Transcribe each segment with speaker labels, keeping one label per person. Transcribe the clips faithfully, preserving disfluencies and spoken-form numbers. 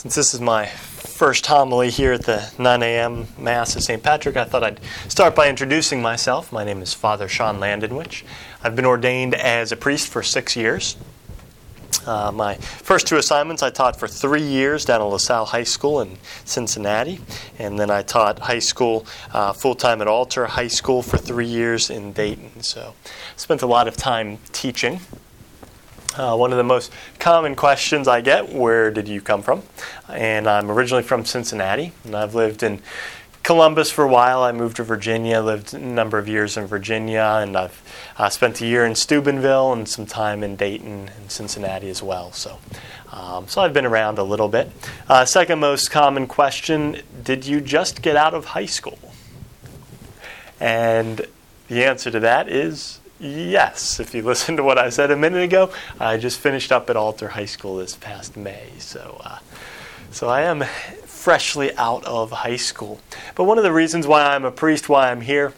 Speaker 1: Since this is my first homily here at the nine a.m. Mass of Saint Patrick, I thought I'd start by introducing myself. My name is Father Sean Landenwich. I've been ordained as a priest for six years. Uh, my first two assignments I taught for three years down at LaSalle High School in Cincinnati, and then I taught high school uh, full-time at Alter High School for three years in Dayton. So I spent a lot of time teaching. Uh, one of the most common questions I get, where did you come from? And I'm originally from Cincinnati, and I've lived in Columbus for a while. I moved to Virginia, lived a number of years in Virginia, and I've uh, spent a year in Steubenville and some time in Dayton and Cincinnati as well. So, um, so I've been around a little bit. Uh, second most common question, did you just get out of high school? And the answer to that is yes. If you listen to what I said a minute ago, I just finished up at Alter High School this past May. So, uh, so I am freshly out of high school. But one of the reasons why I'm a priest, why I'm here,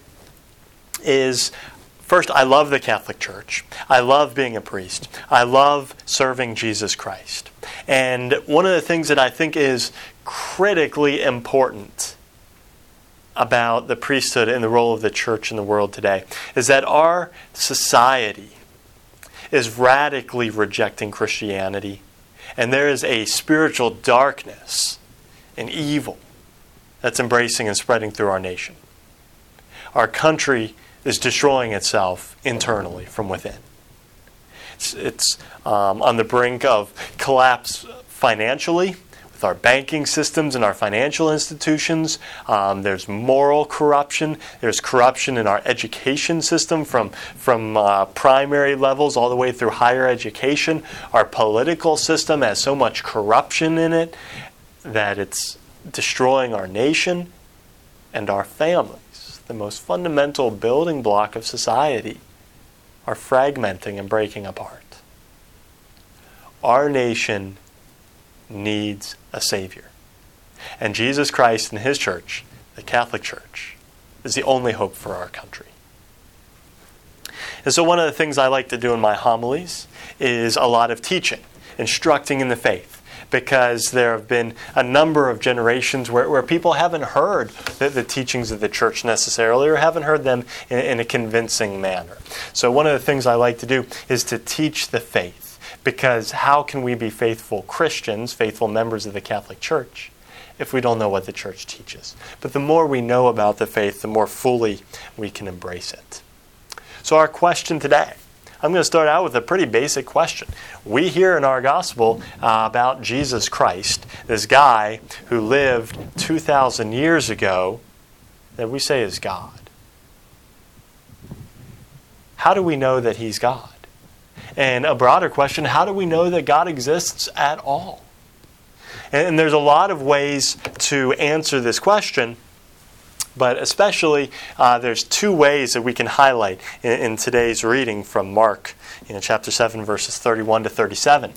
Speaker 1: is first, I love the Catholic Church. I love being a priest. I love serving Jesus Christ. And one of the things that I think is critically important about the priesthood and the role of the church in the world today is that our society is radically rejecting Christianity, and there is a spiritual darkness and evil that's embracing and spreading through our nation. Our country is destroying itself internally from within. It's, it's um, on the brink of collapse financially, with our banking systems and our financial institutions. Um, there's moral corruption. There's corruption in our education system from, from uh, primary levels all the way through higher education. Our political system has so much corruption in it that it's destroying our nation and our families. The most fundamental building block of society are fragmenting and breaking apart. Our nation needs a Savior. And Jesus Christ and His church, the Catholic Church, is the only hope for our country. And so one of the things I like to do in my homilies is a lot of teaching, instructing in the faith, because there have been a number of generations where, where people haven't heard the, the teachings of the church necessarily, or haven't heard them in, in a convincing manner. So one of the things I like to do is to teach the faith. Because how can we be faithful Christians, faithful members of the Catholic Church, if we don't know what the church teaches? But the more we know about the faith, the more fully we can embrace it. So our question today, I'm going to start out with a pretty basic question. We hear in our gospel uh, about Jesus Christ, this guy who lived two thousand years ago, that we say is God. How do we know that He's God? And a broader question, how do we know that God exists at all? And there's a lot of ways to answer this question, but especially uh, there's two ways that we can highlight in, in today's reading from Mark, you know, chapter seven, verses thirty-one to thirty-seven.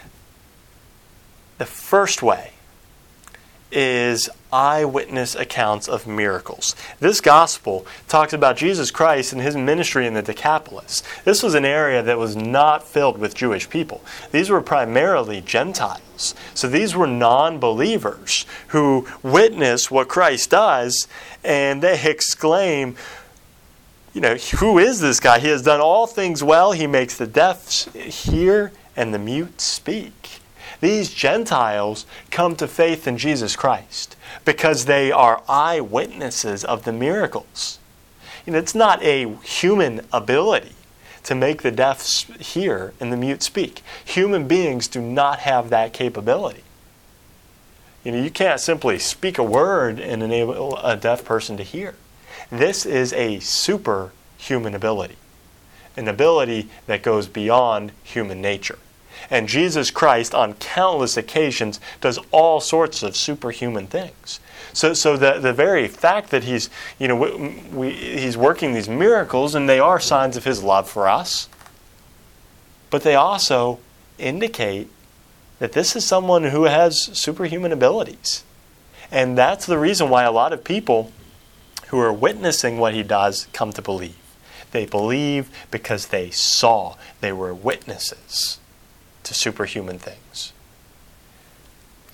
Speaker 1: The first way is eyewitness accounts of miracles. This gospel talks about Jesus Christ and His ministry in the Decapolis. This was an area that was not filled with Jewish people. These were primarily Gentiles. So these were non-believers who witness what Christ does, and they exclaim, you know, who is this guy? He has done all things well. He makes the deaf hear and the mute speak. These Gentiles come to faith in Jesus Christ because they are eyewitnesses of the miracles. You know, it's not a human ability to make the deaf hear and the mute speak. Human beings do not have that capability. You know, you can't simply speak a word and enable a deaf person to hear. This is a superhuman ability, an ability that goes beyond human nature. And Jesus Christ, on countless occasions, does all sorts of superhuman things. So, so the, the very fact that he's, you know, we, we, he's working these miracles, and they are signs of His love for us, but they also indicate that this is someone who has superhuman abilities. And that's the reason why a lot of people who are witnessing what He does come to believe. They believe because they saw. They were witnesses to superhuman things.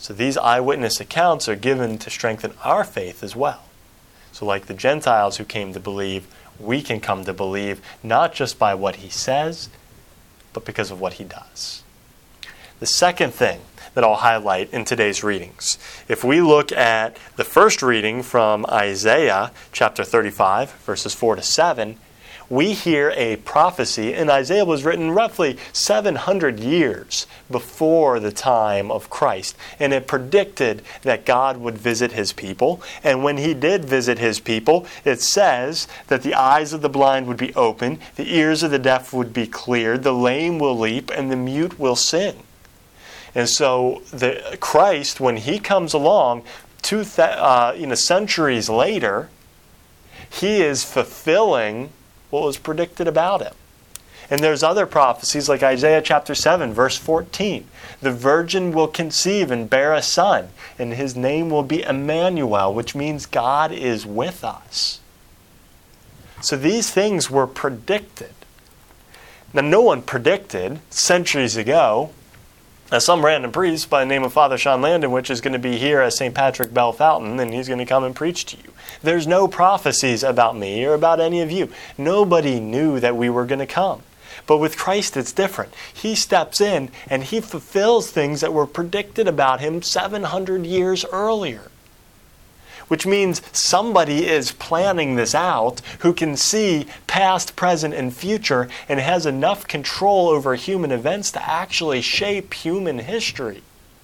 Speaker 1: So these eyewitness accounts are given to strengthen our faith as well. So like the Gentiles who came to believe, we can come to believe not just by what he says, but because of what he does. The second thing that I'll highlight in today's readings, if we look at the first reading from Isaiah chapter thirty-five, verses four to seven, we hear a prophecy, and Isaiah was written roughly seven hundred years before the time of Christ. And it predicted that God would visit his people. And when he did visit his people, it says that the eyes of the blind would be opened, the ears of the deaf would be cleared, the lame will leap, and the mute will sing. And so the Christ, when he comes along, two th- uh, you know, centuries later, he is fulfilling what was predicted about him. And there's other prophecies like Isaiah chapter seven, verse fourteen. The virgin will conceive and bear a son, and his name will be Emmanuel, which means God is with us. So these things were predicted. Now, no one predicted centuries ago that some random priest by the name of Father Sean Landon, which is going to be here at Saint Patrick Bell Fountain, and he's going to come and preach to you. There's no prophecies about me or about any of you. Nobody knew that we were going to come. But with Christ, it's different. He steps in and he fulfills things that were predicted about him seven hundred years earlier. Which means somebody is planning this out who can see past, present, and future and has enough control over human events to actually shape human history.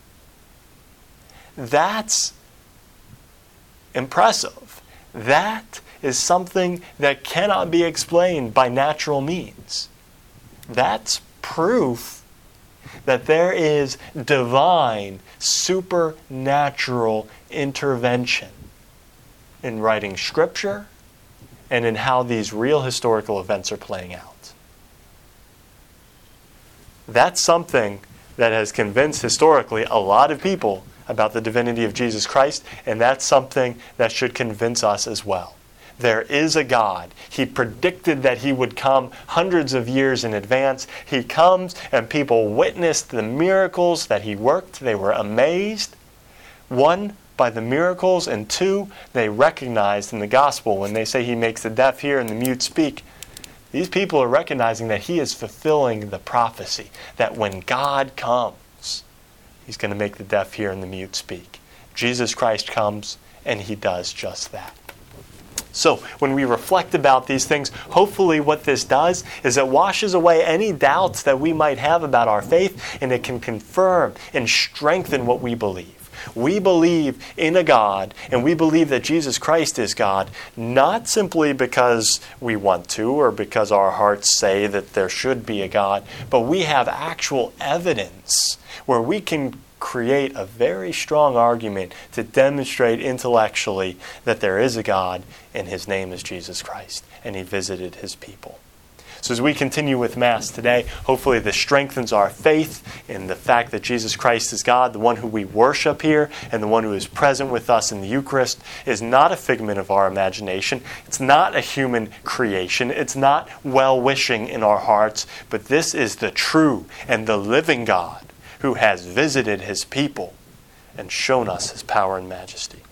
Speaker 1: That's impressive. That is something that cannot be explained by natural means. That's proof that there is divine, supernatural intervention in writing Scripture and in how these real historical events are playing out. That's something that has convinced historically a lot of people about the divinity of Jesus Christ, and that's something that should convince us as well. There is a God. He predicted that he would come hundreds of years in advance. He comes and people witnessed the miracles that he worked. They were amazed. One, by the miracles, and two, they recognized in the gospel when they say he makes the deaf hear and the mute speak. These people are recognizing that he is fulfilling the prophecy that when God comes, he's going to make the deaf hear and the mute speak. Jesus Christ comes and he does just that. So when we reflect about these things, hopefully what this does is it washes away any doubts that we might have about our faith, and it can confirm and strengthen what we believe. We believe in a God, and we believe that Jesus Christ is God, not simply because we want to or because our hearts say that there should be a God, but we have actual evidence where we can create a very strong argument to demonstrate intellectually that there is a God and his name is Jesus Christ, and he visited his people. So as we continue with Mass today, hopefully this strengthens our faith in the fact that Jesus Christ is God, the one who we worship here, and the one who is present with us in the Eucharist is not a figment of our imagination. It's not a human creation. It's not well-wishing in our hearts, but this is the true and the living God who has visited his people and shown us his power and majesty.